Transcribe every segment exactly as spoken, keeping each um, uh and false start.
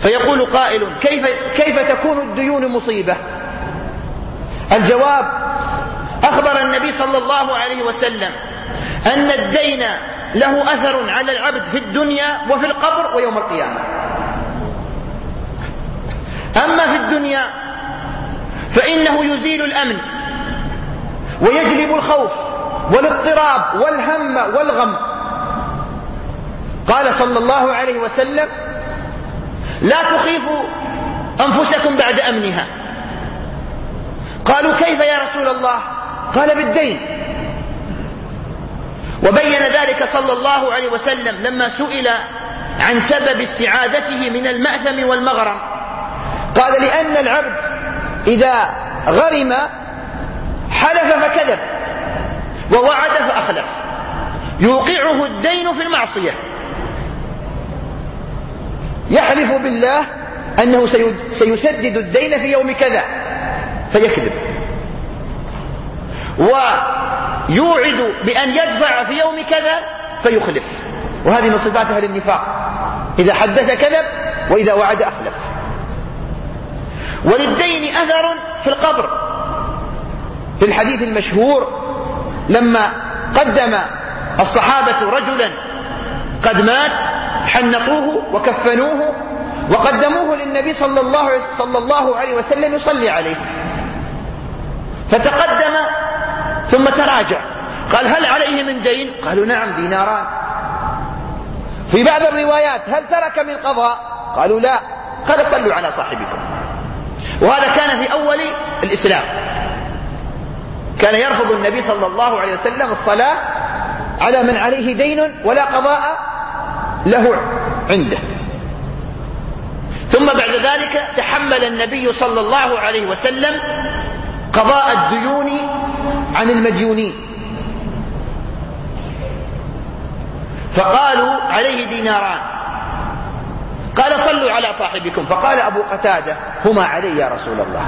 فيقول قائل: كيف, كيف تكون الديون مصيبة؟ الجواب: أخبر النبي صلى الله عليه وسلم أن الدين له أثر على العبد في الدنيا وفي القبر ويوم القيامة. أما في الدنيا فإنه يزيل الأمن ويجلب الخوف والاضطراب والهم والغم. قال صلى الله عليه وسلم: لا تخيفوا أنفسكم بعد أمنها. قالوا: كيف يا رسول الله؟ قال: بالدين. وبين ذلك صلى الله عليه وسلم لما سئل عن سبب استعادته من المأثم والمغرم، قال: لأن العبد إذا غرم حلف فكذب ووعد فأخلف، يوقعه الدين في المعصية، يحلف بالله أنه سيسدد الدين في يوم كذا فيكذب، ويوعد بأن يدفع في يوم كذا فيخلف. وهذه من صفات أهل النفاق: إذا حدث كذب وإذا وعد أخلف. وللدين أثر في القبر، في الحديث المشهور لما قدم الصحابة رجلا قد مات حنطوه وكفنوه وقدموه للنبي صلى الله, صلى الله عليه وسلم يصلي عليه، فتقدم ثم تراجع قال: هل عليه من دين؟ قالوا: نعم، ديناران. في بعض الروايات: هل ترك من قضاء؟ قالوا: لا. قال: صلوا على صاحبكم. وهذا كان في أول الإسلام، كان يرفض النبي صلى الله عليه وسلم الصلاة على من عليه دين ولا قضاء له عنده. ثم بعد ذلك تحمل النبي صلى الله عليه وسلم قضاء الديون عن المديونين، فقالوا: عليه ديناران. قال: صلوا على صاحبكم. فقال أبو قتادة: هما علي يا رسول الله.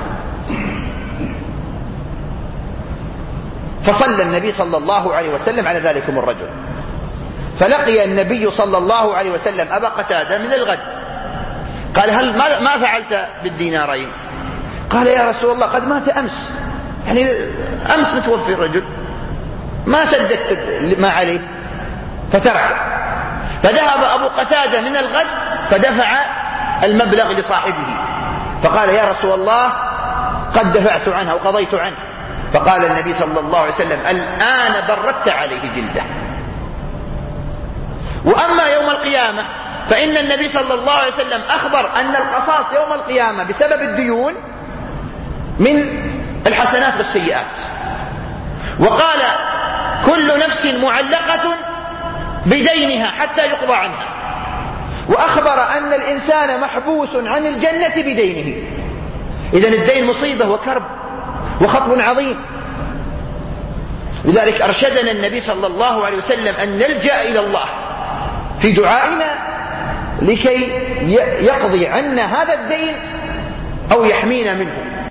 فصلى النبي صلى الله عليه وسلم على ذلكم الرجل. فلقي النبي صلى الله عليه وسلم أبا قتادة من الغد، قال: هل ما فعلت بالدينارين؟ قال: يا رسول الله قد مات أمس، يعني أمس متوفي الرجل، ما سددت ما عليه فترك. فذهب أبو قتادة من الغد فدفع المبلغ لصاحبه، فقال: يا رسول الله قد دفعت عنه وقضيت عنه. فقال النبي صلى الله عليه وسلم: الآن بردت عليه جلده. وأما يوم القيامة فإن النبي صلى الله عليه وسلم أخبر أن القصاص يوم القيامة بسبب الديون من الحسنات والسيئات، وقال: كل نفس معلقة بدينها حتى يقضى عنها. وأخبر أن الإنسان محبوس عن الجنة بدينه. إذن الدين مصيبة وكرب وخطب عظيم. لذلك أرشدنا النبي صلى الله عليه وسلم أن نلجأ إلى الله في دعائنا لكي يقضي عنا هذا الدين أو يحمينا منه.